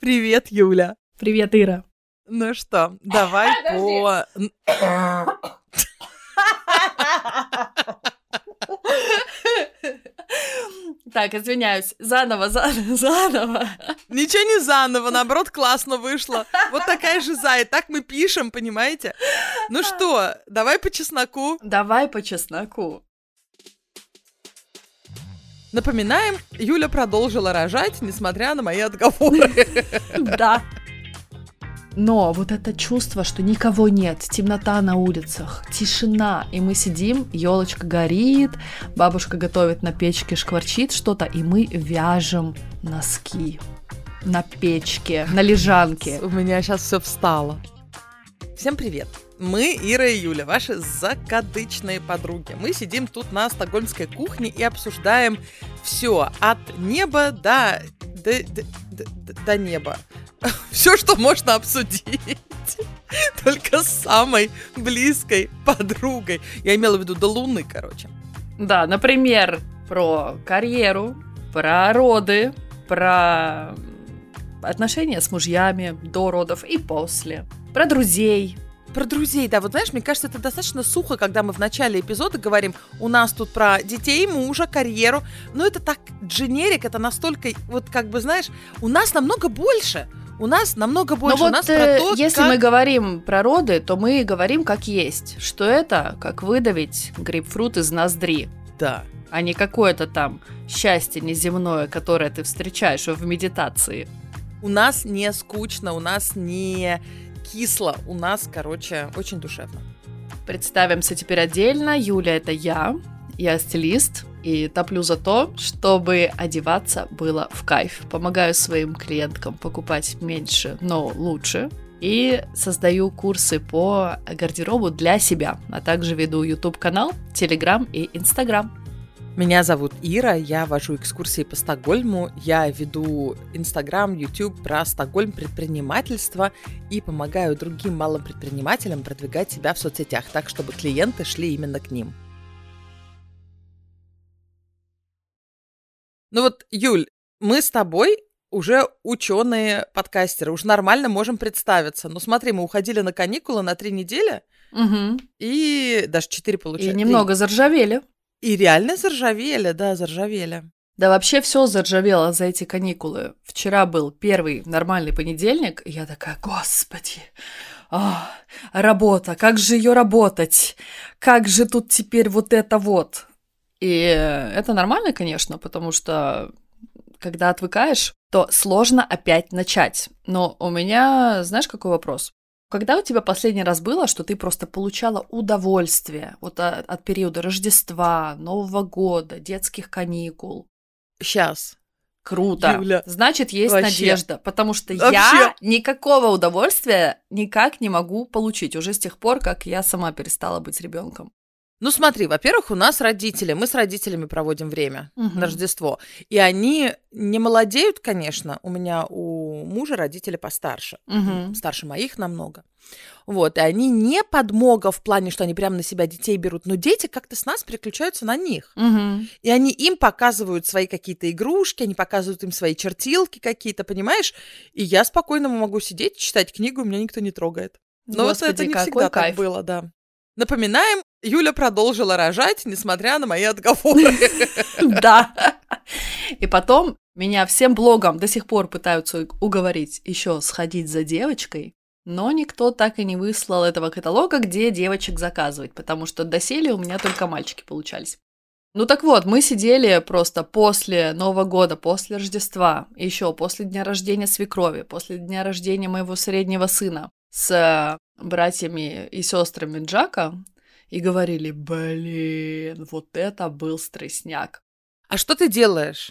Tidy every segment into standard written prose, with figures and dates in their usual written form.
Привет, Юля. Привет, Ира. Ну что, давай по... Так, извиняюсь. Заново. Ничего не заново, наоборот, классно вышло. Вот такая же и так мы пишем, понимаете? Ну что, давай по чесноку. Давай по чесноку. Напоминаем, Юля продолжила рожать, несмотря на мои отговоры. Да. Но вот это чувство, что никого нет, темнота на улицах, тишина, и мы сидим, елочка горит, бабушка готовит на печке, шкварчит что-то, и мы вяжем носки на печке, на лежанке. У меня сейчас все встало. Всем привет! Мы, Ира и Юля, ваши закадычные подруги. Мы сидим тут на стокгольмской кухне и обсуждаем все от неба до неба. Все, что можно обсудить. Только с самой близкой подругой. Я имела в виду до Луны, короче. Да, например, про карьеру, про роды, про отношения с мужьями до родов и после, про друзей. Про друзей, да, вот знаешь, мне кажется, это достаточно сухо, когда мы в начале эпизода говорим, у нас тут про детей, мужа, карьеру, но это так дженерик, это настолько, вот как бы, знаешь, у нас намного больше, у нас Но про вот то, если как... мы говорим про роды, то мы говорим как есть, что это как выдавить грейпфрут из ноздри, Да. а не какое-то там счастье неземное, которое ты встречаешь в медитации. У нас не скучно, у нас не кисло, у нас, короче, очень душевно. Представимся теперь отдельно. Юля — это я стилист, и топлю за то, чтобы одеваться было в кайф. Помогаю своим клиенткам покупать меньше, но лучше. И создаю курсы по гардеробу для себя, а также веду YouTube-канал, Telegram и Instagram. Меня зовут Ира, я вожу экскурсии по Стокгольму, я веду Инстаграм, YouTube про Стокгольм, предпринимательство и помогаю другим малым предпринимателям продвигать себя в соцсетях так, чтобы клиенты шли именно к ним. Ну вот, Юль, мы с тобой уже ученые-подкастеры, уже нормально можем представиться. Ну смотри, мы уходили на каникулы на 3 недели, и даже 4 получается. И немного заржавели. И реально заржавели, да, заржавели. Да вообще все заржавело за эти каникулы. Вчера был первый нормальный понедельник, и я такая, господи, работа, как же ее работать? Как же тут теперь вот это вот? И это нормально, конечно, потому что когда отвыкаешь, то сложно опять начать. Но у меня, знаешь, какой вопрос? Когда у тебя последний раз было, что ты просто получала удовольствие вот от периода Рождества, Нового года, детских каникул? Сейчас. Круто. Юля, значит, есть вообще. Надежда, потому что Вообще. я никакого удовольствия никак не могу получить уже с тех пор, как я сама перестала быть ребенком. Ну смотри, во-первых, у нас родители, мы с родителями проводим время Мгм. на Рождество, и они не молодеют, конечно, у мужа родители постарше, Мгм. старше моих намного, вот, и они не подмога в плане, что они прямо на себя детей берут, но дети как-то с нас переключаются на них, Мгм. и они им показывают свои какие-то игрушки, они показывают им свои чертилки какие-то, понимаешь, и я спокойно могу сидеть, читать книгу, и меня никто не трогает. Но Господи, это не какой всегда кайф. так было, да. Напоминаем, Юля продолжила рожать, несмотря на мои отговоры. Да. И потом меня всем блогом до сих пор пытаются уговорить еще сходить за девочкой, но никто так и не выслал этого каталога, где девочек заказывать, потому что доселе у меня только мальчики получались. Ну так вот, мы сидели просто после Нового года, после Рождества, еще после дня рождения свекрови, после дня рождения моего среднего сына с братьями и сестрами Джака и говорили, блин, вот это был стрессняк. А что ты делаешь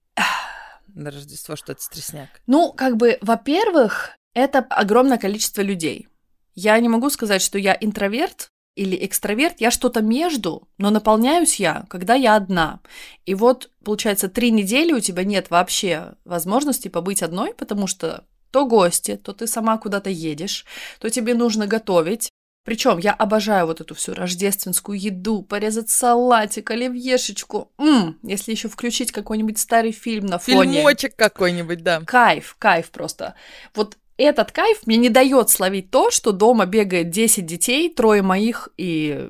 на Рождество, что это стрессняк? Ну, как бы, во-первых, это огромное количество людей. Я не могу сказать, что я интроверт или экстраверт, я что-то между, но наполняюсь я, когда я одна. И вот, получается, 3 недели у тебя нет вообще возможности побыть одной, потому что то гости, то ты сама куда-то едешь, то тебе нужно готовить, Причем я обожаю вот эту всю рождественскую еду, порезать салатик, оливьешечку. Если еще включить какой-нибудь старый фильм на фоне. Фильмочек какой-нибудь, да. Кайф просто. Вот этот кайф мне не дает словить то, что дома бегает 10 детей, 3 моих и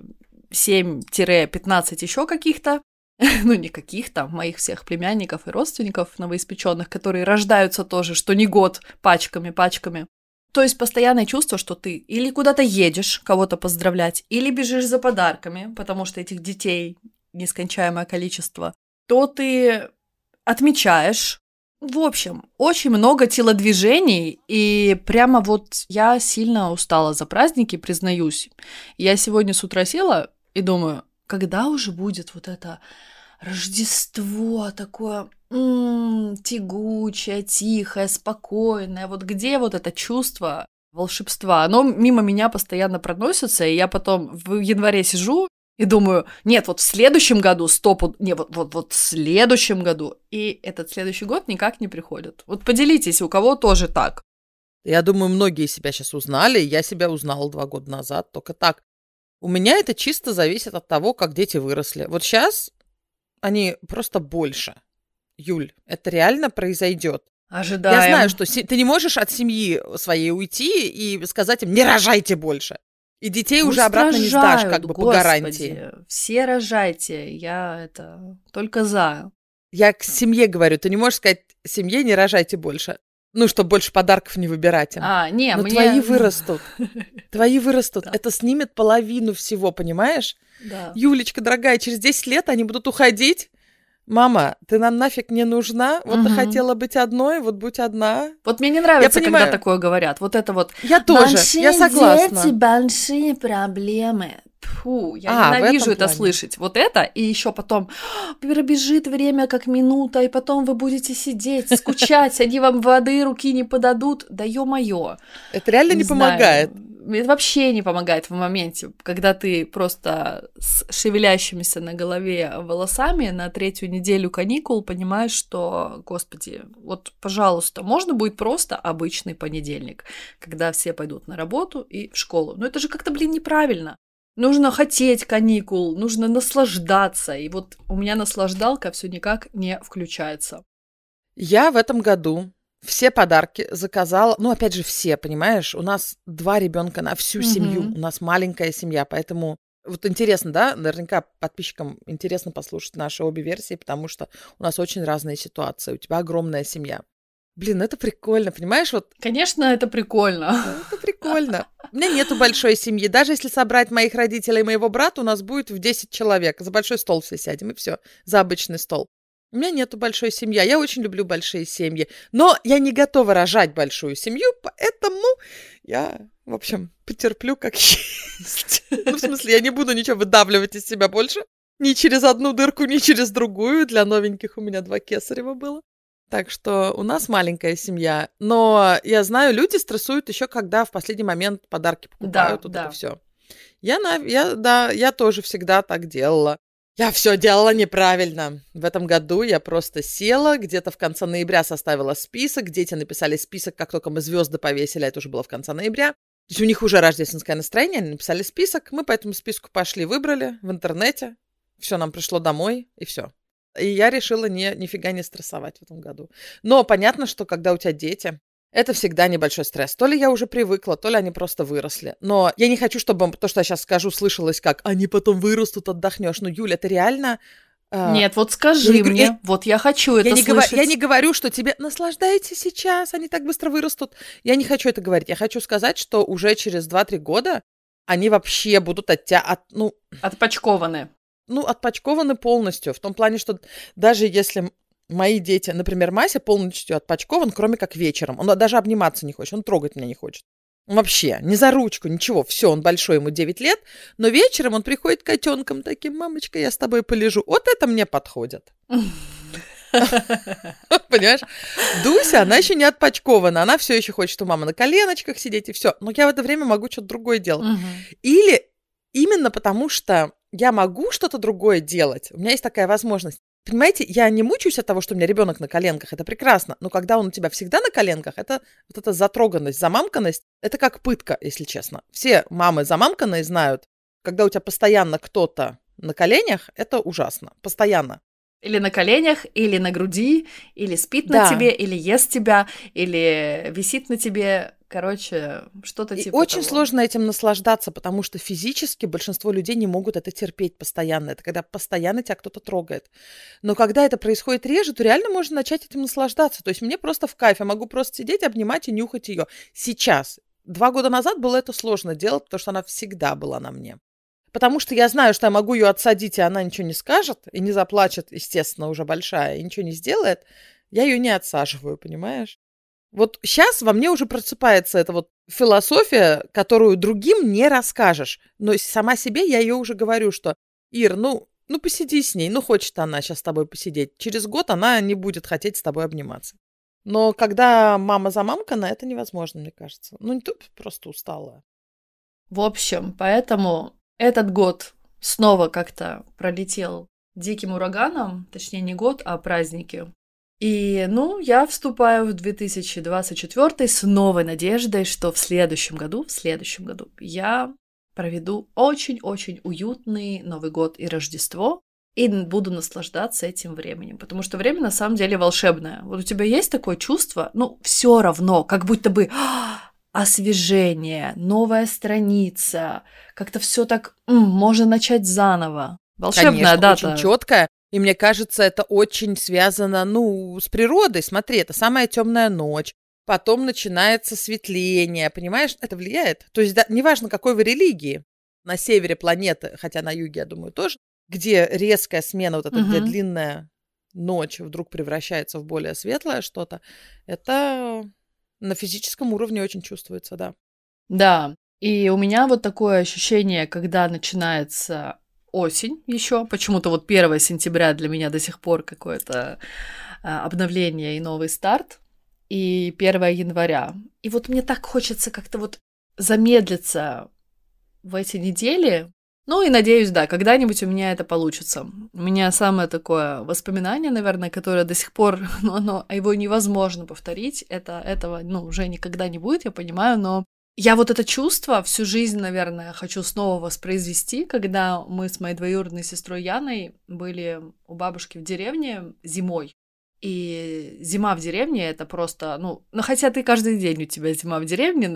7-15 еще каких-то. Ну, не каких-то, моих всех племянников и родственников новоиспеченных, которые рождаются тоже, что не год, пачками. То есть постоянное чувство, что ты или куда-то едешь кого-то поздравлять, или бежишь за подарками, потому что этих детей нескончаемое количество, то ты отмечаешь. В общем, очень много телодвижений, и прямо вот я сильно устала за праздники, признаюсь. Я сегодня с утра села и думаю, когда уже будет вот это Рождество такое тягучее, тихое, спокойное. Вот где вот это чувство волшебства? Оно мимо меня постоянно проносится, и я потом в январе сижу и думаю, нет, вот в следующем году вот в следующем году. И этот следующий год никак не приходит. Вот поделитесь, у кого тоже так. Я думаю, многие себя сейчас узнали. Я себя узнала 2 года назад, только так. У меня это чисто зависит от того, как дети выросли. Вот сейчас они просто больше. Юль, это реально произойдет. Ожидаем. Я знаю, что ты не можешь от семьи своей уйти и сказать им, не рожайте больше. И детей Пусть уже обратно не сдашь, как бы, Господи, по гарантии. Все рожайте, я это только за. Я к семье говорю, ты не можешь сказать семье, не рожайте больше. Ну, чтобы больше подарков не выбирать им. Но твои вырастут. Твои вырастут. Это снимет половину всего, понимаешь? Да. Юлечка, дорогая, через 10 лет они будут уходить. Мама, ты нам нафиг не нужна. Вот ты хотела быть одной, вот будь одна. Вот мне не нравится, когда такое говорят. Вот это вот. Я тоже, я согласна. Дети, большие проблемы. Фу, я ненавижу это слышать. Вот это, и еще потом пробежит время как минута, и потом вы будете сидеть, скучать, они вам воды, руки не подадут. Да ё-моё. Это реально не помогает. Это вообще не помогает в моменте, когда ты просто с шевелящимися на голове волосами на 3-ю неделю каникул понимаешь, что, господи, вот, пожалуйста, можно будет просто обычный понедельник, когда все пойдут на работу и в школу. Но это же как-то, неправильно. Нужно хотеть каникул, нужно наслаждаться. И вот у меня наслаждалка все никак не включается. Я в этом году все подарки заказала. Ну, опять же, все, понимаешь? У нас 2 ребенка на всю семью. У нас маленькая семья, поэтому... Вот интересно, да? Наверняка подписчикам интересно послушать наши обе версии, потому что у нас очень разные ситуации. У тебя огромная семья. Блин, это прикольно, понимаешь? Вот... Конечно, это прикольно. Это прикольно. У меня нету большой семьи. Даже если собрать моих родителей и моего брата, у нас будет в 10 человек. За большой стол все сядем, и все. За обычный стол. У меня нету большой семьи. Я очень люблю большие семьи. Но я не готова рожать большую семью, поэтому я, в общем, потерплю как есть. Ну, в смысле, я не буду ничего выдавливать из себя больше. Ни через одну дырку, ни через другую. Для новеньких у меня 2 кесарева было. Так что у нас маленькая семья. Но я знаю, люди стрессуют еще, когда в последний момент подарки покупают. Это все. Я тоже всегда так делала. Я все делала неправильно. В этом году я просто села, где-то в конце ноября составила список. Дети написали список, как только мы звезды повесили, это уже было в конце ноября. То есть у них уже рождественское настроение, они написали список. Мы по этому списку пошли, выбрали в интернете. Все нам пришло домой, и все. И я решила нифига не стрессовать в этом году. Но понятно, что когда у тебя дети, это всегда небольшой стресс. То ли я уже привыкла, то ли они просто выросли. Но я не хочу, чтобы то, что я сейчас скажу, слышалось как «они потом вырастут, отдохнешь». Ну, Юля, это реально... Нет, вот скажи мне, вот я хочу это слышать. Я не говорю, что тебе наслаждайтесь сейчас, они так быстро вырастут. Я не хочу это говорить. Я хочу сказать, что уже через 2-3 года они вообще будут от тебя... Отпочкованы. Отпочкованы полностью. В том плане, что даже если мои дети, например, Мася полностью отпочкован, кроме как вечером. Он даже обниматься не хочет, он трогать меня не хочет. Вообще, ни за ручку, ничего. Все, он большой, ему 9 лет. Но вечером он приходит котенком таким: мамочка, я с тобой полежу. Вот это мне подходит. Понимаешь? Дуся, она еще не отпочкована. Она все еще хочет у мамы на коленочках сидеть и все. Но я в это время могу что-то другое делать. Или именно потому, что я могу что-то другое делать. У меня есть такая возможность. Понимаете, я не мучаюсь от того, что у меня ребенок на коленках, это прекрасно, но когда он у тебя всегда на коленках, это вот эта затроганность, замамканность, это как пытка, если честно. Все мамы замамканные знают, когда у тебя постоянно кто-то на коленях, это ужасно, постоянно. Или на коленях, или на груди, или спит на тебе, или ест тебя, или висит на тебе. Короче, что-то И типа очень того. сложно этим наслаждаться, потому что физически большинство людей не могут это терпеть постоянно. Это когда постоянно тебя кто-то трогает. Но когда это происходит реже, то реально можно начать этим наслаждаться. То есть мне просто в кайф. Я могу просто сидеть, обнимать и нюхать ее. Сейчас. 2 года назад было это сложно делать, потому что она всегда была на мне. Потому что я знаю, что я могу ее отсадить, и она ничего не скажет, и не заплачет, естественно, уже большая, и ничего не сделает. Я ее не отсаживаю, понимаешь? Вот сейчас во мне уже просыпается эта вот философия, которую другим не расскажешь. Но сама себе я ее уже говорю, что, Ир, ну посиди с ней, хочет она сейчас с тобой посидеть. Через год она не будет хотеть с тобой обниматься. Но когда мама замамкана, это невозможно, мне кажется. Не то, просто устала. В общем, поэтому этот год снова как-то пролетел диким ураганом, точнее не год, а праздники. И, я вступаю в 2024 с новой надеждой, что в следующем году я проведу очень-очень уютный Новый год и Рождество, и буду наслаждаться этим временем, потому что время на самом деле волшебное. Вот у тебя есть такое чувство, все равно, как будто бы освежение, новая страница, как-то все так, можно начать заново. Волшебная Конечно, дата. очень четкая. И мне кажется, это очень связано, с природой. Смотри, это самая темная ночь. Потом начинается светление, понимаешь? Это влияет. То есть, да, неважно, какой вы религии. На севере планеты, хотя на юге, я думаю, тоже, где резкая смена, вот эта, где длинная ночь вдруг превращается в более светлое что-то, это на физическом уровне очень чувствуется, да. Да, и у меня вот такое ощущение, когда начинается осень еще, почему-то вот 1 сентября для меня до сих пор какое-то обновление и новый старт, и 1 января. И вот мне так хочется как-то вот замедлиться в эти недели. И надеюсь, да, когда-нибудь у меня это получится. У меня самое такое воспоминание, наверное, которое до сих пор, его невозможно повторить. Этого уже никогда не будет, я понимаю, но я вот это чувство всю жизнь, наверное, хочу снова воспроизвести, когда мы с моей двоюродной сестрой Яной были у бабушки в деревне зимой. И зима в деревне — это просто, хотя ты каждый день у тебя зима в деревне,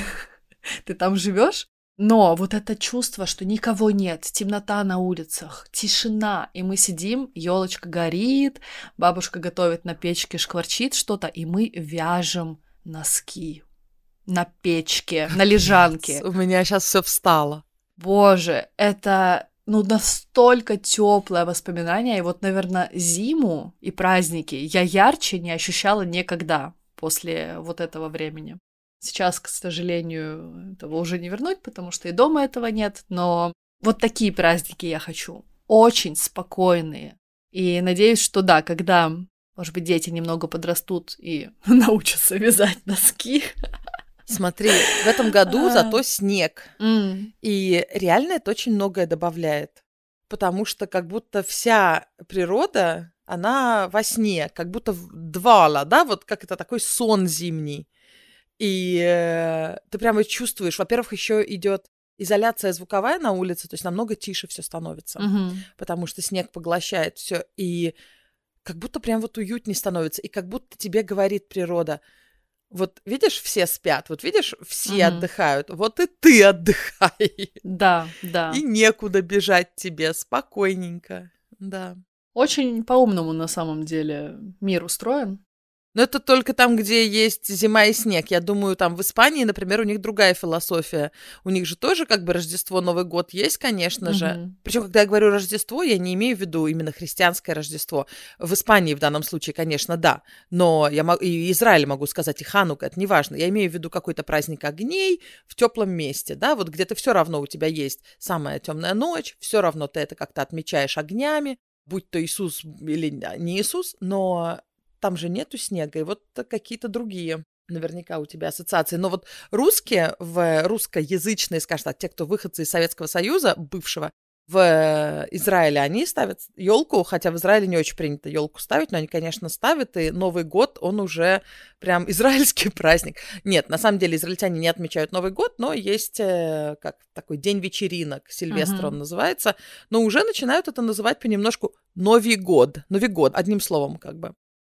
ты там живешь, но вот это чувство, что никого нет, темнота на улицах, тишина, и мы сидим, елочка горит, бабушка готовит на печке, шкварчит что-то, и мы вяжем носки. На печке, на лежанке. У меня сейчас все встало. Боже, это, настолько теплое воспоминание. И вот, наверное, зиму и праздники я ярче не ощущала никогда после вот этого времени. Сейчас, к сожалению, этого уже не вернуть, потому что и дома этого нет. Но вот такие праздники я хочу. Очень спокойные. И надеюсь, что да, когда, может быть, дети немного подрастут и научатся вязать носки. Смотри, в этом году зато снег. И реально это очень многое добавляет. Потому что как будто вся природа, она во сне, как будто двала, да, вот как это такой сон зимний. И ты прямо чувствуешь, во-первых, еще идет изоляция звуковая на улице, то есть намного тише все становится, потому что снег поглощает все, и как будто прям вот уютнее становится, и как будто тебе говорит природа: вот видишь, все спят, вот видишь, все отдыхают, вот и ты отдыхай. Да, да. И некуда бежать тебе, спокойненько, да. Очень по-умному на самом деле мир устроен. Но это только там, где есть зима и снег. Я думаю, там в Испании, например, у них другая философия. У них же тоже как бы Рождество, Новый год есть, конечно же. Причем, когда я говорю Рождество, я не имею в виду именно христианское Рождество. В Испании в данном случае, конечно, да. Но я и Израиль могу сказать, и Ханука, это не важно. Я имею в виду какой-то праздник огней в теплом месте, да, вот где-то все равно у тебя есть самая темная ночь, все равно ты это как-то отмечаешь огнями, будь то Иисус или не Иисус, но там же нету снега, и вот какие-то другие наверняка у тебя ассоциации. Но вот русские, в русскоязычные, скажем так, те, кто выходцы из Советского Союза, бывшего, В Израиле они ставят елку, хотя в Израиле не очень принято елку ставить, но они, конечно, ставят, и Новый год, он уже прям израильский праздник. Нет, на самом деле израильтяне не отмечают Новый год, но есть как такой день вечеринок, Сильвестр он называется, но уже начинают это называть понемножку Новый год, одним словом как бы.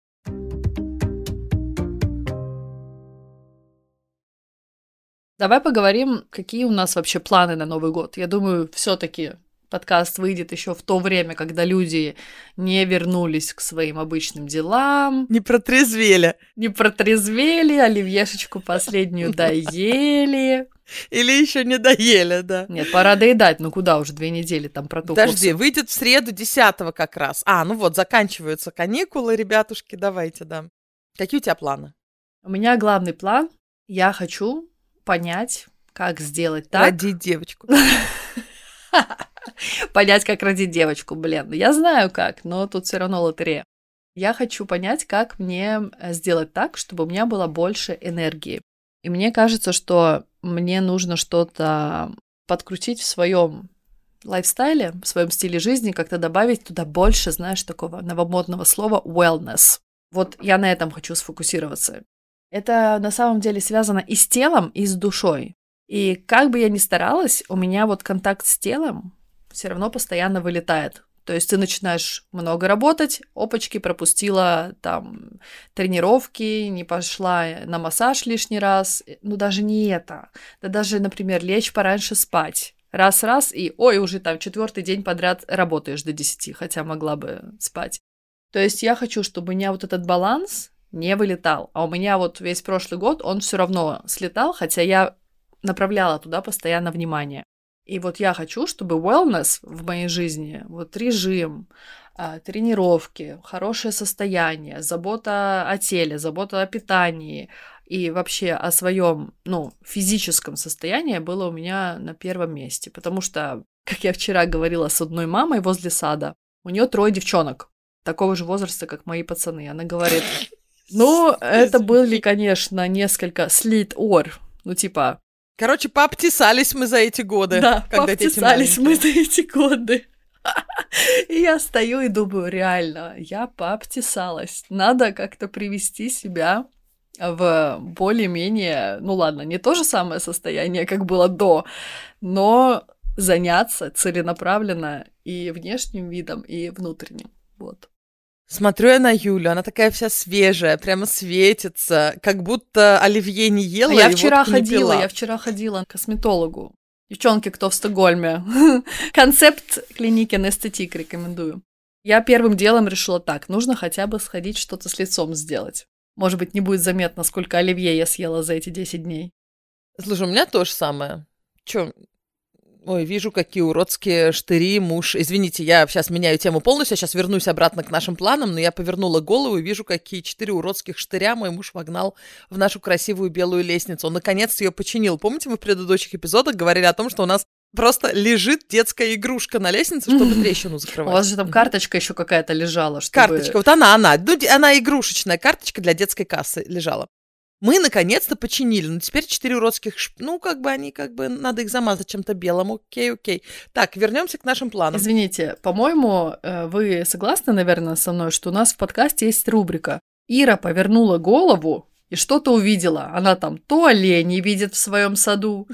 Давай поговорим, какие у нас вообще планы на Новый год. Я думаю, все-таки подкаст выйдет еще в то время, когда люди не вернулись к своим обычным делам. Не протрезвели, оливьешечку последнюю доели. Или еще не доели, да. Нет, пора доедать, ну куда уже, 2 недели там протухло. Подожди, выйдет в среду 10-го как раз. Ну вот, заканчиваются каникулы, ребятушки, давайте, да. Какие у тебя планы? У меня главный план. Я хочу понять, как сделать так. Родить девочку. Понять, как родить девочку, блин. Я знаю как, но тут все равно лотерея. Я хочу понять, как мне сделать так, чтобы у меня было больше энергии. И мне кажется, что мне нужно что-то подкрутить в своем лайфстайле, в своем стиле жизни, как-то добавить туда больше, знаешь, такого новомодного слова wellness. Вот я на этом хочу сфокусироваться. Это на самом деле связано и с телом, и с душой. И как бы я ни старалась, у меня вот контакт с телом все равно постоянно вылетает. То есть ты начинаешь много работать, опачки, пропустила там тренировки, не пошла на массаж лишний раз. Ну, даже не это. Да даже, например, лечь пораньше спать. Раз-раз, и ой, уже там 4-й день подряд работаешь до 10, хотя могла бы спать. То есть я хочу, чтобы у меня вот этот баланс не вылетал. А у меня вот весь прошлый год он все равно слетал, хотя я направляла туда постоянно внимание. И вот я хочу, чтобы wellness в моей жизни, вот режим, тренировки, хорошее состояние, забота о теле, забота о питании и вообще о своем, физическом состоянии было у меня на первом месте. Потому что, как я вчера говорила с одной мамой возле сада, у нее 3 девчонок, такого же возраста, как мои пацаны. Она говорит, это были, конечно, несколько типа... Короче, пообтесались мы за эти годы. Да, пообтесались мы за эти годы. И я стою и думаю, реально, я пообтесалась. Надо как-то привести себя в более-менее, не то же самое состояние, как было до, но заняться целенаправленно и внешним видом, и внутренним. Вот. Смотрю я на Юлю, она такая вся свежая, прямо светится, как будто оливье не ела я и вчера водку не пила. Я вчера ходила к косметологу. Девчонки, кто в Стокгольме. Концепт клиники Нестетик рекомендую. Я первым делом решила так, нужно хотя бы сходить что-то с лицом сделать. Может быть, не будет заметно, сколько оливье я съела за эти 10 дней. Слушай, у меня то же самое. Ой, вижу, какие уродские штыри муж. Извините, я сейчас меняю тему полностью, я сейчас вернусь обратно к нашим планам, но я повернула голову и вижу, какие 4 уродских штыря мой муж вогнал в нашу красивую белую лестницу. Он наконец-то ее починил. Помните, мы в предыдущих эпизодах говорили о том, что у нас просто лежит детская игрушка на лестнице, чтобы трещину закрывать. У вас же там карточка еще какая-то лежала, чтобы... Карточка, вот она. Она игрушечная карточка для детской кассы лежала. Мы наконец-то починили, но теперь 4 уродских, они надо их замазать чем-то белым, окей. Так, вернемся к нашим планам. Извините, по-моему, вы согласны, наверное, со мной, что у нас в подкасте есть рубрика «Ира повернула голову и что-то увидела». Она там то оленей видит в своем саду,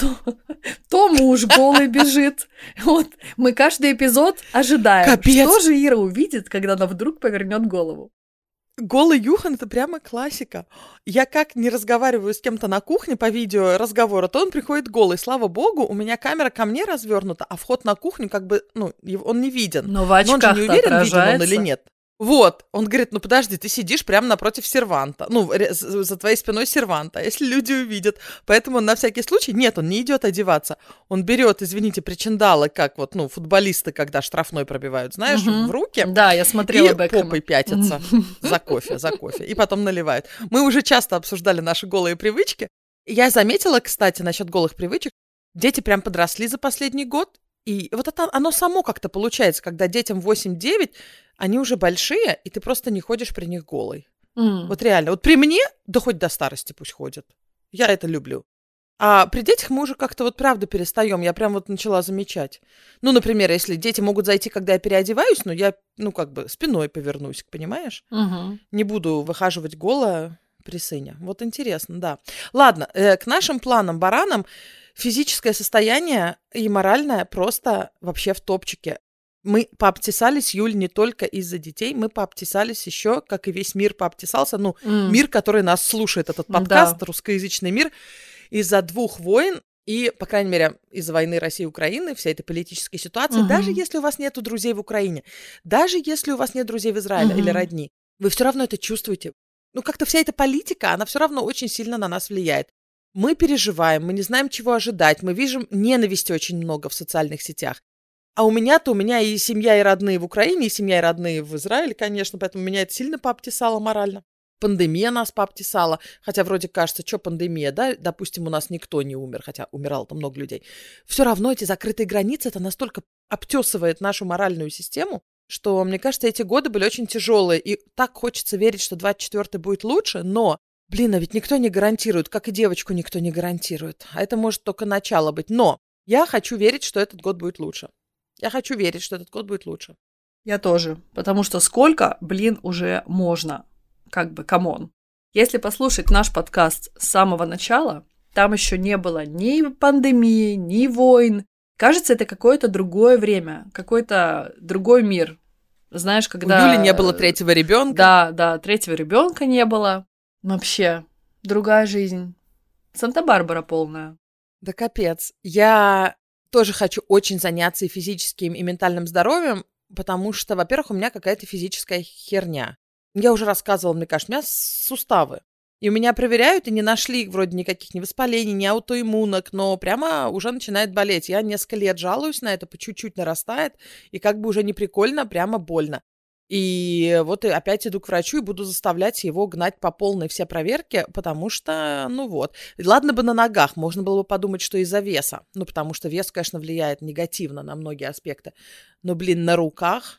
то муж голый бежит. Вот, мы каждый эпизод ожидаем, что же Ира увидит, когда она вдруг повернет голову. Голый Юхан — это прямо классика. Я как не разговариваю с кем-то на кухне по видео разговора, то он приходит голый. Слава богу, у меня камера ко мне развернута, а вход на кухню он не виден. Но в очках-то он же не уверен, отражается. виден он или нет. Вот, он говорит, подожди, ты сидишь прямо напротив серванта, за твоей спиной серванта, если люди увидят. Поэтому он на всякий случай, нет, он не идет одеваться. Он берет, извините, причиндалы, как футболисты, когда штрафной пробивают, знаешь, в руки. Да, я смотрела Бекхэма. И попой пятятся за кофе, и потом наливает. Мы уже часто обсуждали наши голые привычки. Я заметила, кстати, насчет голых привычек, дети прям подросли за последний год. И вот это оно само как-то получается, когда детям 8-9, они уже большие, и ты просто не ходишь при них голой. Вот реально. Вот при мне, да хоть до старости пусть ходят. Я это люблю. А при детях мы уже как-то вот правда перестаем. Я прям вот начала замечать. Ну, например, если дети могут зайти, когда я переодеваюсь, но я, как бы спиной повернусь, понимаешь? Угу. Не буду выхаживать голая при сыне. Вот интересно, да. Ладно, к нашим планам, баранам, физическое состояние и моральное просто вообще в топчике. Мы пообтесались, Юль, не только из-за детей, мы пообтесались еще, как и весь мир пообтесался. Мир, который нас слушает, этот подкаст, русскоязычный мир, из-за 2 войн и, по крайней мере, из-за войны России и Украины, всей этой политической ситуации, даже если у вас нету друзей в Украине, даже если у вас нет друзей в Израиле или родни, вы все равно это чувствуете. Как-то вся эта политика, она все равно очень сильно на нас влияет. Мы переживаем, мы не знаем, чего ожидать, мы видим ненависти очень много в социальных сетях. А у меня и семья, и родные в Украине, и семья, и родные в Израиле, конечно, поэтому меня это сильно пообтесало морально. Пандемия нас пообтесала, хотя вроде кажется, что пандемия, да, допустим, у нас никто не умер, хотя умирало там много людей. Все равно эти закрытые границы, это настолько обтесывает нашу моральную систему, что, мне кажется, эти годы были очень тяжелые, и так хочется верить, что 24-й будет лучше, но, а ведь никто не гарантирует, как и девочку никто не гарантирует, а это может только начало быть, но я хочу верить, что этот год будет лучше. Я хочу верить, что этот год будет лучше. Я тоже, потому что сколько, уже можно. Камон. Если послушать наш подкаст с самого начала, там еще не было ни пандемии, ни войн. Кажется, это какое-то другое время, какой-то другой мир. Знаешь, когда... У Юли не было 3-го ребенка. Да, 3-го ребенка не было. Вообще, другая жизнь. Санта-Барбара полная. Да капец. Я тоже хочу очень заняться и физическим, и ментальным здоровьем, потому что, во-первых, у меня какая-то физическая херня. Я уже рассказывала, мне кажется, у меня суставы. И у меня проверяют, и не нашли вроде никаких ни воспалений, ни аутоиммунок, но прямо уже начинает болеть. Я несколько лет жалуюсь на это, по чуть-чуть нарастает, и уже не прикольно, прямо больно. И вот опять иду к врачу и буду заставлять его гнать по полной все проверки, потому что, Ладно бы на ногах, можно было бы подумать, что из-за веса. Потому что вес, конечно, влияет негативно на многие аспекты. Но, на руках...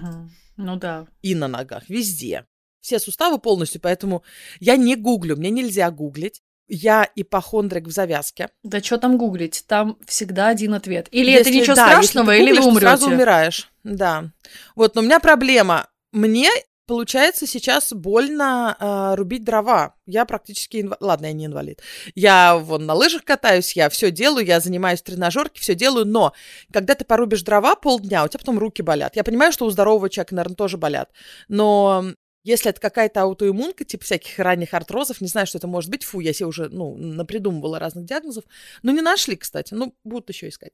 Да. И на ногах, везде. Все суставы полностью, поэтому я не гуглю, мне нельзя гуглить. Я ипохондрик в завязке. Да что там гуглить? Там всегда один ответ. Или это ничего страшного, если ты гуглишь, или вы умрете. Ты сразу умираешь. Да. Но у меня проблема. Мне, получается, сейчас больно рубить дрова. Я практически Ладно, я не инвалид. Я на лыжах катаюсь, я все делаю, я занимаюсь в тренажерке, все делаю, но когда ты порубишь дрова полдня, у тебя потом руки болят. Я понимаю, что у здорового человека, наверное, тоже болят. Но если это какая-то аутоиммунка, типа всяких ранних артрозов, не знаю, что это может быть, я себе уже, напридумывала разных диагнозов, но не нашли, кстати, будут еще искать.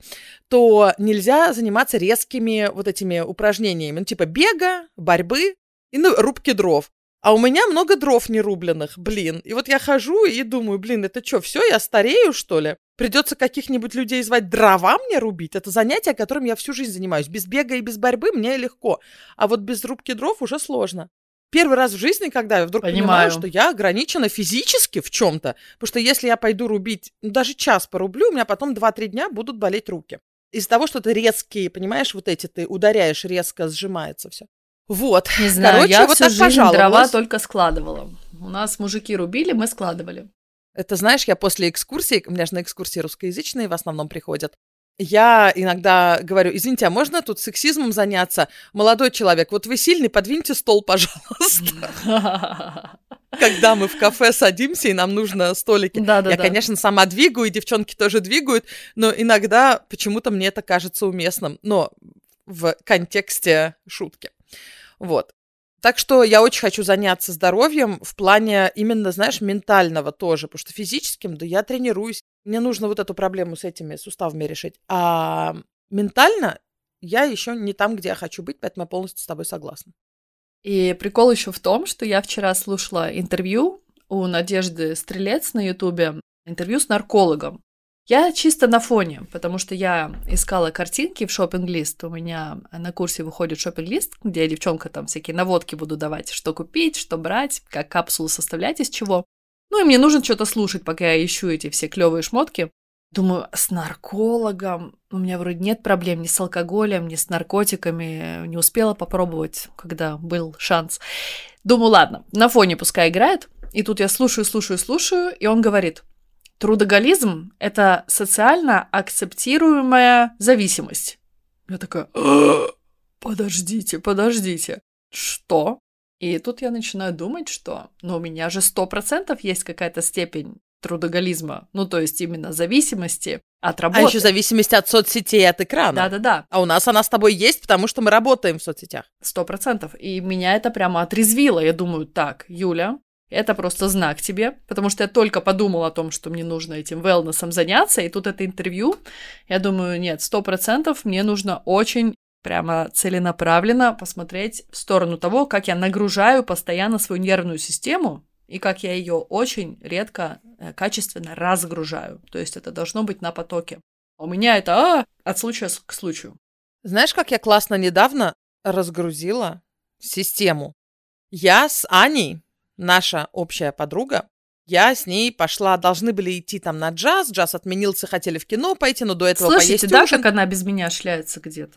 То нельзя заниматься резкими этими упражнениями, типа бега, борьбы и рубки дров. А у меня много дров нерубленных, И я хожу и думаю, это что, все, я старею, что ли? Придется каких-нибудь людей звать дрова мне рубить? Это занятие, которым я всю жизнь занимаюсь. Без бега и без борьбы мне легко, а без рубки дров уже сложно. Первый раз в жизни, когда я вдруг понимаю, что я ограничена физически в чем-то, потому что если я пойду рубить, даже час порублю, у меня потом 2-3 дня будут болеть руки. Из-за того, что ты резкие, понимаешь, ты ударяешь резко, сжимается все. Не знаю, я всю жизнь дрова только складывала. У нас мужики рубили, мы складывали. Это, знаешь, я после экскурсии, у меня же на экскурсии русскоязычные в основном приходят, я иногда говорю, извините, а можно тут сексизмом заняться? Молодой человек, вы сильный, подвиньте стол, пожалуйста. Когда мы в кафе садимся, и нам нужно столики. Я, конечно, сама двигаю, и девчонки тоже двигают, но иногда почему-то мне это кажется уместным, но в контексте шутки. Так что я очень хочу заняться здоровьем в плане именно, знаешь, ментального тоже, потому что физическим, я тренируюсь. Мне нужно эту проблему с этими суставами решить. А ментально я еще не там, где я хочу быть, поэтому я полностью с тобой согласна. И прикол еще в том, что я вчера слушала интервью у Надежды Стрелец на Ютубе, интервью с наркологом. Я чисто на фоне, потому что я искала картинки в шоппинг-лист. У меня на курсе выходит шоппинг-лист, где я девчонка там всякие наводки буду давать, что купить, что брать, как капсулу составлять, из чего. И мне нужно что-то слушать, пока я ищу эти все клевые шмотки. Думаю, с наркологом у меня вроде нет проблем ни с алкоголем, ни с наркотиками. Не успела попробовать, когда был шанс. Думаю, ладно, на фоне пускай играет. И тут я слушаю, и он говорит: трудоголизм – это социально акцептируемая зависимость. Я такая, подождите, что? И тут я начинаю думать, что, у меня же 100% есть какая-то степень трудоголизма, то есть именно зависимости от работы. А еще зависимость от соцсетей, от экрана. Да-да-да. А у нас она с тобой есть, потому что мы работаем в соцсетях. 100%. И меня это прямо отрезвило. Я думаю, так, Юля, это просто знак тебе, потому что я только подумала о том, что мне нужно этим wellness'ом заняться, и тут это интервью. Я думаю, нет, 100% мне нужно очень прямо целенаправленно посмотреть в сторону того, как я нагружаю постоянно свою нервную систему, и как я ее очень редко, качественно разгружаю. То есть это должно быть на потоке. У меня это от случая к случаю. Знаешь, как я классно недавно разгрузила систему? Я с Аней, наша общая подруга, я с ней пошла, должны были идти там на джаз отменился, хотели в кино пойти, но до этого Слышите, поесть да, ужин. как она без меня шляется где-то?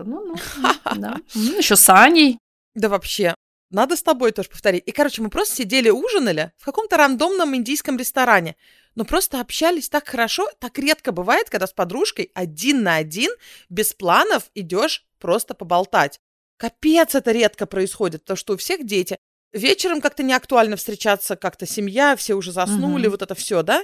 Да. Еще с Аней. Да вообще. Надо с тобой тоже повторить. И, короче, мы просто сидели, ужинали в каком-то рандомном индийском ресторане. Но просто общались так хорошо. Так редко бывает, когда с подружкой 1 на 1, без планов идешь просто поболтать. Капец, это редко происходит, потому что у всех дети. Вечером как-то не актуально встречаться, как-то семья, все уже заснули, вот это все, да?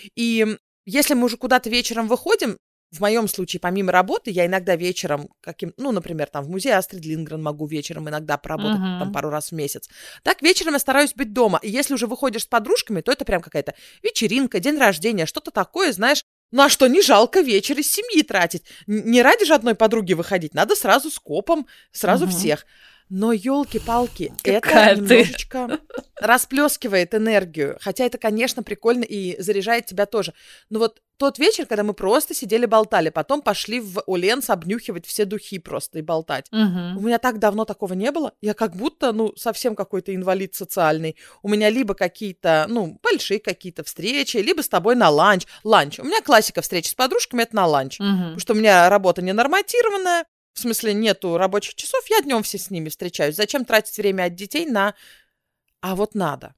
И если мы уже куда-то вечером выходим, в моем случае, помимо работы, я иногда вечером, например, там в музее Астрид Линдгрен могу вечером иногда поработать, там пару раз в месяц. Так вечером я стараюсь быть дома. И если уже выходишь с подружками, то это прям какая-то вечеринка, день рождения, что-то такое, знаешь. А что, не жалко вечер из семьи тратить. Не ради же одной подруги выходить, надо сразу скопом, сразу всех. Но, елки-палки, это немножечко расплескивает энергию. Хотя это, конечно, прикольно и заряжает тебя тоже. Но вот тот вечер, когда мы просто сидели, болтали, потом пошли в Оленс обнюхивать все духи просто и болтать. У меня так давно такого не было. Я как будто, совсем какой-то инвалид социальный. У меня либо какие-то, большие какие-то встречи, либо с тобой на ланч. Ланч. У меня классика встречи с подружками, это на ланч. Потому что у меня работа ненорматированная. В смысле, нету рабочих часов, я днем все с ними встречаюсь. Зачем тратить время от детей на... А вот надо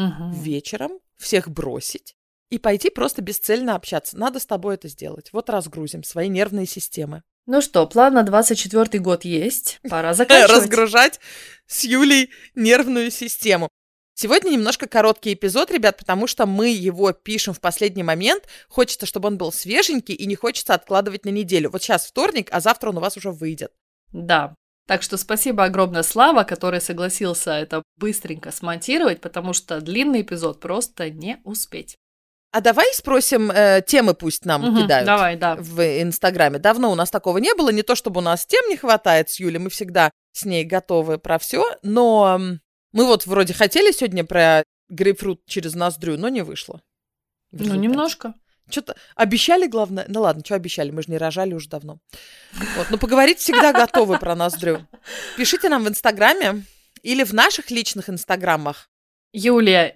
вечером всех бросить и пойти просто бесцельно общаться. Надо с тобой это сделать. Вот разгрузим свои нервные системы. Ну что, план на 24-й год есть. Пора заканчивать. Разгружать с Юлей нервную систему. Сегодня немножко короткий эпизод, ребят, потому что мы его пишем в последний момент. Хочется, чтобы он был свеженький, и не хочется откладывать на неделю. Вот сейчас вторник, а завтра он у вас уже выйдет. Да. Так что спасибо огромное Слава, который согласился это быстренько смонтировать, потому что длинный эпизод просто не успеть. А давай спросим, темы пусть нам кидают давай, да. в Инстаграме. Давно у нас такого не было. Не то, чтобы у нас тем не хватает с Юлей, мы всегда с ней готовы про все, но... Мы вот вроде хотели сегодня про грейпфрут через ноздрю, но не вышло. Немножко. Что-то обещали, главное. Ну ладно, что обещали, мы же не рожали уже давно. Вот, но поговорить всегда готовы про ноздрю. Пишите нам в Инстаграме или в наших личных Инстаграмах. Юлия,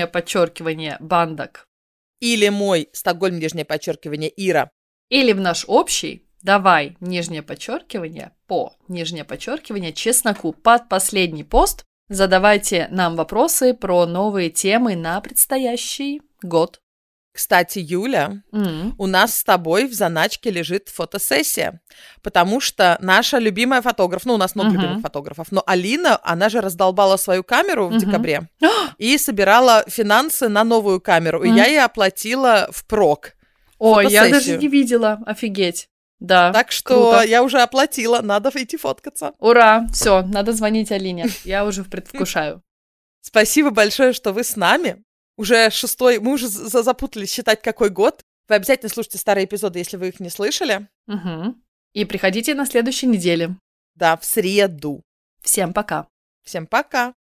_, Бандак. Или мой, Стокгольм, _, Ира. Или в наш общий, давай, _, по, _, чесноку, под последний пост. Задавайте нам вопросы про новые темы на предстоящий год. Кстати, Юля, у нас с тобой в заначке лежит фотосессия, потому что наша любимая фотограф, у нас много любимых фотографов, но Алина, она же раздолбала свою камеру в декабре и собирала финансы на новую камеру, и я ей оплатила впрок. Ой, я даже не видела, офигеть. Да, так что круто. Я уже оплатила, надо идти фоткаться. Ура, все, надо звонить Алине, я уже предвкушаю. Спасибо большое, что вы с нами. Уже 6-й, мы уже запутались считать, какой год. Вы обязательно слушайте старые эпизоды, если вы их не слышали. И приходите на следующей неделе. Да, в среду. Всем пока. Всем пока.